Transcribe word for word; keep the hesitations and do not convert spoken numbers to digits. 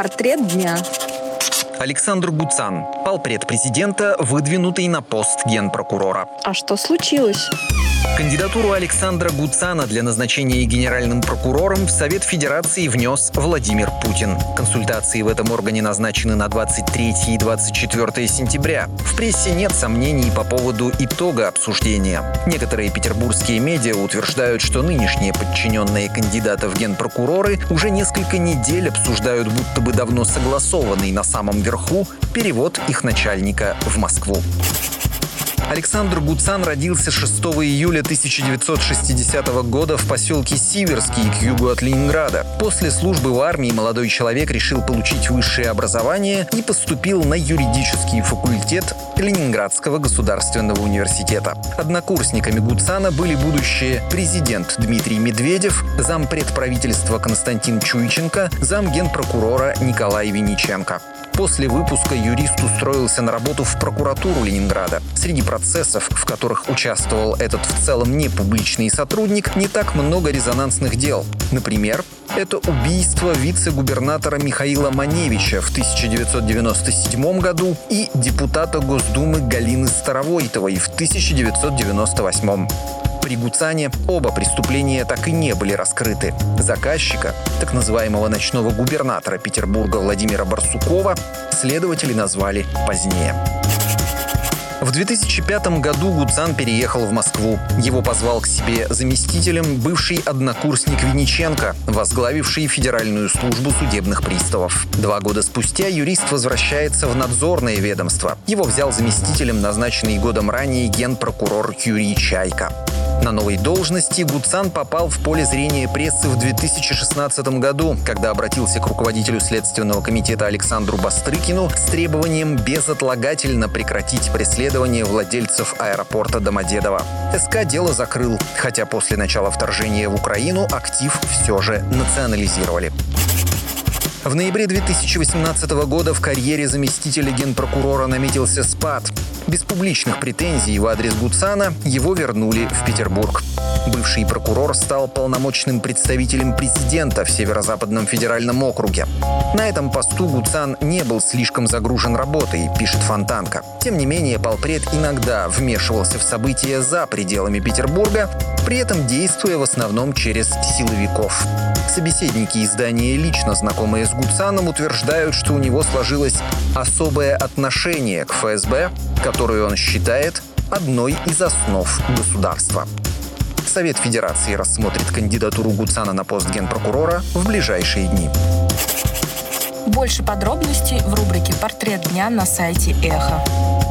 Портрет дня. Александр Гуцан, полпред президента, выдвинутый на пост генпрокурора. А что случилось? Кандидатуру Александра Гуцана для назначения генеральным прокурором в Совет Федерации внес Владимир Путин. Консультации в этом органе назначены на двадцать третье и двадцать четвёртое сентября. В прессе нет сомнений по поводу итога обсуждения. Некоторые петербургские медиа утверждают, что нынешние подчиненные кандидата в генпрокуроры уже несколько недель обсуждают будто бы давно согласованный на самом верху перевод их начальника в Москву. Александр Гуцан родился шестого июля тысяча девятьсот шестидесятого года в поселке Сиверский к югу от Ленинграда. После службы в армии молодой человек решил получить высшее образование и поступил на юридический факультет Ленинградского государственного университета. Однокурсниками Гуцана были будущие президент Дмитрий Медведев, зампред правительства Константин Чуйченко, замгенпрокурора Николай Винниченко. После выпуска юрист устроился на работу в прокуратуру Ленинграда. Среди процессов, в которых участвовал этот в целом непубличный сотрудник, не так много резонансных дел. Например, это убийство вице-губернатора Михаила Маневича в тысяча девятьсот девяносто седьмом году и депутата Госдумы Галины Старовойтовой в тысяча девятьсот девяносто восьмом. При Гуцане оба преступления так и не были раскрыты. Заказчика, так называемого ночного губернатора Петербурга Владимира Барсукова, следователи назвали позднее. В две тысячи пятом году Гуцан переехал в Москву. Его позвал к себе заместителем бывший однокурсник Винниченко, возглавивший Федеральную службу судебных приставов. Два года спустя юрист возвращается в надзорное ведомство. Его взял заместителем назначенный годом ранее генпрокурор Юрий Чайка. На новой должности Гуцан попал в поле зрения прессы в две тысячи шестнадцатом году, когда обратился к руководителю Следственного комитета Александру Бастрыкину с требованием безотлагательно прекратить преследование владельцев аэропорта Домодедово. СК дело закрыл, хотя после начала вторжения в Украину актив все же национализировали. В ноябре две тысячи восемнадцатого года в карьере заместителя генпрокурора наметился спад. Без публичных претензий в адрес Гуцана его вернули в Петербург. Бывший прокурор стал полномочным представителем президента в Северо-Западном федеральном округе. На этом посту Гуцан не был слишком загружен работой, пишет Фонтанка. Тем не менее, полпред иногда вмешивался в события за пределами Петербурга, при этом действуя в основном через силовиков. Собеседники издания, лично знакомые с Гуцаном, утверждают, что у него сложилось особое отношение к ФСБ, которую он считает одной из основ государства. Совет Федерации рассмотрит кандидатуру Гуцана на пост генпрокурора в ближайшие дни. Больше подробностей в рубрике «Портрет дня» на сайте Эхо.